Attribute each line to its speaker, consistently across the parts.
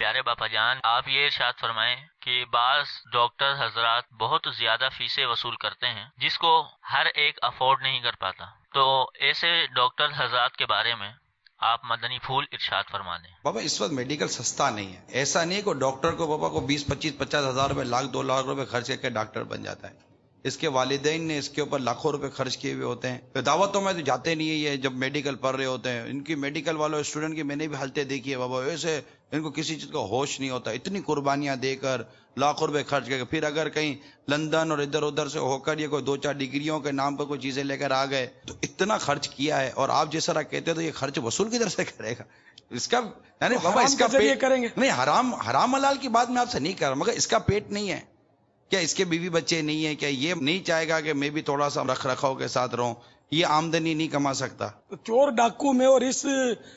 Speaker 1: پیارے باپا جان، آپ یہ ارشاد فرمائیں کہ بعض ڈاکٹر حضرات بہت زیادہ فیسیں وصول کرتے ہیں جس کو ہر ایک افورڈ نہیں کر پاتا، تو ایسے ڈاکٹر حضرات کے بارے میں آپ مدنی پھول ارشاد فرما دیں۔
Speaker 2: بابا اس وقت میڈیکل سستا نہیں ہے، ایسا نہیں ہے کہ ڈاکٹر کو بابا کو 20-25-50 ہزار روپے، لاکھ 2 لاکھ روپے خرچ کر کے ڈاکٹر بن جاتا ہے۔ اس کے والدین نے اس کے اوپر لاکھوں روپے خرچ کیے ہوئے ہوتے ہیں۔ دعوتوں میں تو جاتے نہیں ہے یہ، جب میڈیکل پڑھ رہے ہوتے ہیں ان کی میڈیکل والوں اسٹوڈنٹ کی میں نے بھی حالتیں دیکھی ہے بابا، ایسے ان کو کسی چیز کا ہوش نہیں ہوتا، اتنی قربانیاں دے کر لاکھوں روپے خرچ کر کے پھر اگر کہیں لندن اور ادھر ادھر سے ہو کر یہ کوئی 2-4 ڈگریوں کے نام پر کوئی چیزیں لے کر آ گئے تو اتنا خرچ کیا ہے، اور آپ جس طرح کہتے ہیں تو یہ خرچ وصول کدھر سے کرے گا؟ اس کا یعنی بابا اس کا پیٹ
Speaker 3: کریں گے
Speaker 2: نہیں، حرام حلال کی بات میں آپ سے نہیں کر رہا، مگر اس کا پیٹ نہیں ہے کیا؟ اس کے بیوی بچے نہیں ہیں کیا؟ یہ نہیں چاہے گا کہ میں بھی تھوڑا سا رکھ رکھاؤ کے ساتھ رہوں؟ یہ آمدنی نہیں کما سکتا؟
Speaker 3: چور ڈاکو میں اور اس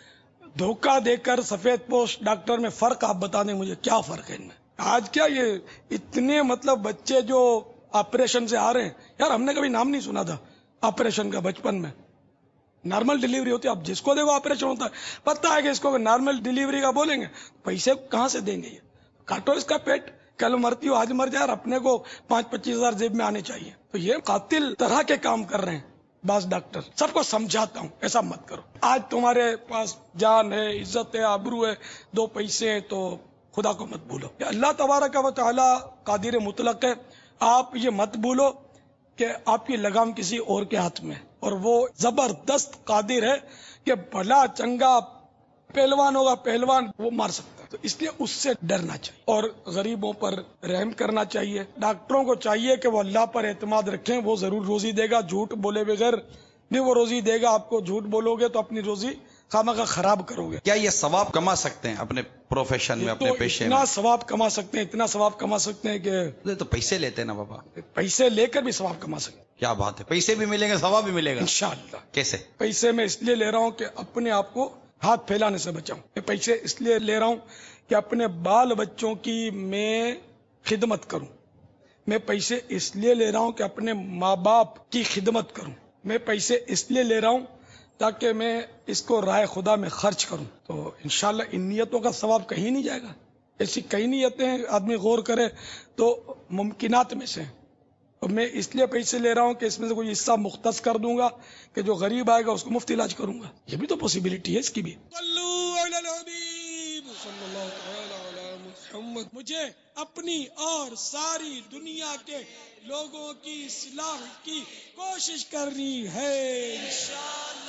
Speaker 3: دھوکہ دے کر سفید پوش ڈاکٹر میں فرق آپ بتا دیں مجھے، کیا فرق ہے ان میں؟ آج کیا یہ اتنے مطلب بچے جو آپریشن سے آ رہے ہیں، یار ہم نے کبھی نام نہیں سنا تھا آپریشن کا بچپن میں۔ نارمل ڈیلیوری ہوتی ہے، اب جس کو دیکھو آپریشن ہوتا ہے، پتہ ہے کہ اس کو نارمل ڈیلیوری کا بولیں گے پیسے کہاں سے دیں گے؟ یہ کاٹو اس کا پیٹ، کل مرتی ہو آج مر جائے، اور اپنے کو 5-25 ہزار جیب میں آنے چاہیے۔ تو یہ قاتل طرح کے کام کر رہے ہیں بعض ڈاکٹر۔ سب کو سمجھاتا ہوں ایسا مت کرو، آج تمہارے پاس جان ہے، عزت ہے، آبرو ہے، 2 پیسے ہیں، تو خدا کو مت بھولو۔ اللہ تبارک و تعالی قادر مطلق ہے، آپ یہ مت بھولو کہ آپ کی لگام کسی اور کے ہاتھ میں ہے، اور وہ زبردست قادر ہے کہ بھلا چنگا پہلوان ہوگا، پہلوان وہ مار سکتا ہے، تو اس لیے اس سے ڈرنا چاہیے اور غریبوں پر رحم کرنا چاہیے۔ ڈاکٹروں کو چاہیے کہ وہ اللہ پر اعتماد رکھیں، وہ ضرور روزی دے گا، جھوٹ بولے بغیر نہیں وہ روزی دے گا۔ آپ کو جھوٹ بولو گے تو اپنی روزی خامخواہ خراب کرو گے۔
Speaker 2: کیا یہ ثواب کما سکتے ہیں اپنے پروفیشن میں، اپنے پیشے میں؟
Speaker 3: اتنا ثواب کما سکتے ہیں، اتنا ثواب کما سکتے ہیں کہ
Speaker 2: تو پیسے لیتے ہیں نا بابا،
Speaker 3: پیسے لے کر بھی ثواب کما سکتے ہیں۔
Speaker 2: کیا بات ہے، پیسے بھی ملیں گے ثواب بھی ملے گا
Speaker 3: انشاءاللہ۔
Speaker 2: کیسے؟
Speaker 3: پیسے میں اس لیے لے رہا ہوں کہ اپنے آپ کو ہاتھ پھیلانے سے بچاؤں۔ میں پیسے اس لیے لے رہا ہوں کہ اپنے بال بچوں کی میں خدمت کروں۔ میں پیسے اس لیے لے رہا ہوں کہ اپنے ماں باپ کی خدمت کروں۔ میں پیسے اس لیے لے رہا ہوں تاکہ میں اس کو راہ خدا میں خرچ کروں۔ تو انشاءاللہ ان نیتوں کا ثواب کہیں نہیں جائے گا۔ ایسی کئی نیتیں آدمی غور کرے تو ممکنات میں سے ہیں۔ اور میں اس لیے پیسے لے رہا ہوں کہ اس میں سے کوئی حصہ مختص کر دوں گا کہ جو غریب آئے گا اس کو مفت علاج کروں گا، یہ بھی تو پوسیبلٹی ہے اس کی بھی۔ صلو علی الحبیب صلی اللہ تعالی علی محمد۔ مجھے اپنی اور ساری دنیا کے لوگوں کی اصلاح کی کوشش کرنی ہے انشاءاللہ۔